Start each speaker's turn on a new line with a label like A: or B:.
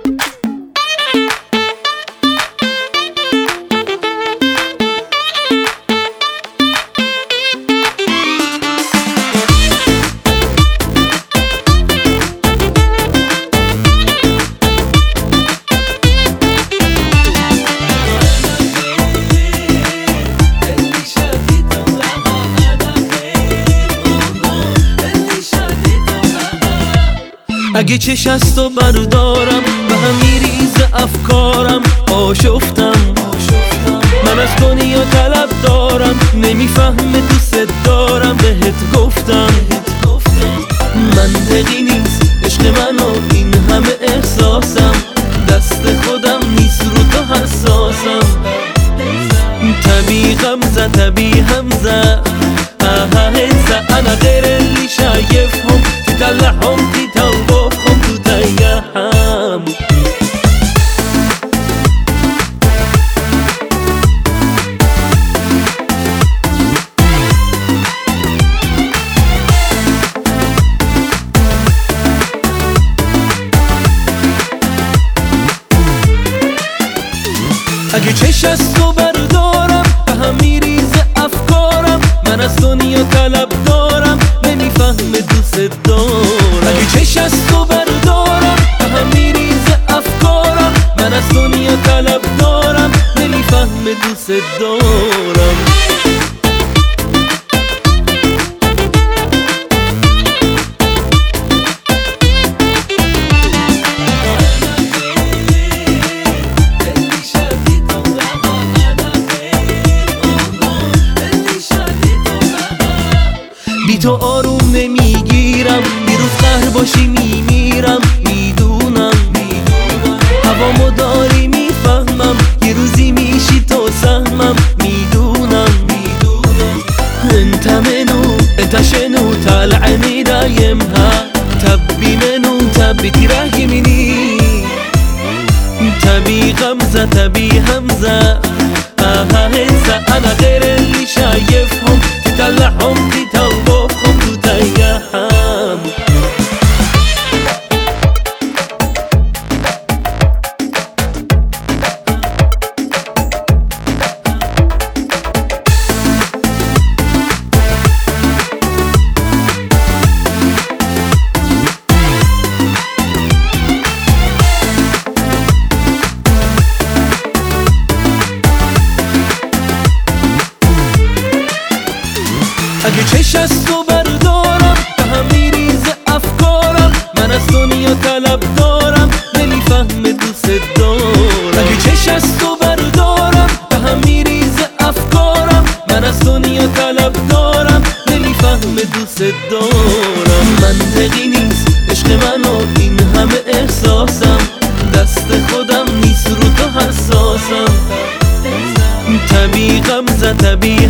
A: اگه چش از تو بردارم به هم میریزه افکارم. آشفتم من از دنیا طلب دارم، نمیفهمه دوست دارم. بهت گفتم منطقی نیست عشق من و این همه احساسم. دست خودم نیست رو تو حساسم. طبيعي غمزة طبيعي همزة هنسى أنا غير اللي شايفهم. تدلعهم تتوقفهم تتيهم. اگه چش از تو بردارم به هم میریزه افکارم. من از دنیا طلب دارم، نمیفهمه دوست دارم. اگه چش از تو بردارم به هم میریزه افکارم. من از دنیا طلب دارم، نمیفهمه دوست دارم. بی تو آروم نمیگیرم، دیروز قهر باشی میمیرم. میدونم هوامو داری میفهمم، یه روزی میشی تو سهمم. میدونم انت منو انت شنو طالعني دايمها. تبي منو تبي تراهمني. تبي غمزة تبي همزة هنسى أنا غير اللي شايفهم. تطلعهم تتوقفهم تتيهم. اگه چش از تو بردارم به هم میریزه افکارم. من از دنیا طلب دارم، نمیفهمه دوست دارم. اگه چش از تو بردارم به هم میریزه افکارم. من از دنیا طلب دارم، نمیفهمه دوست دارم. منطقی نیست عشق من و این همه احساسم. دست خودم نیست رو تو حساسم. طبیعی غمزه طبیعی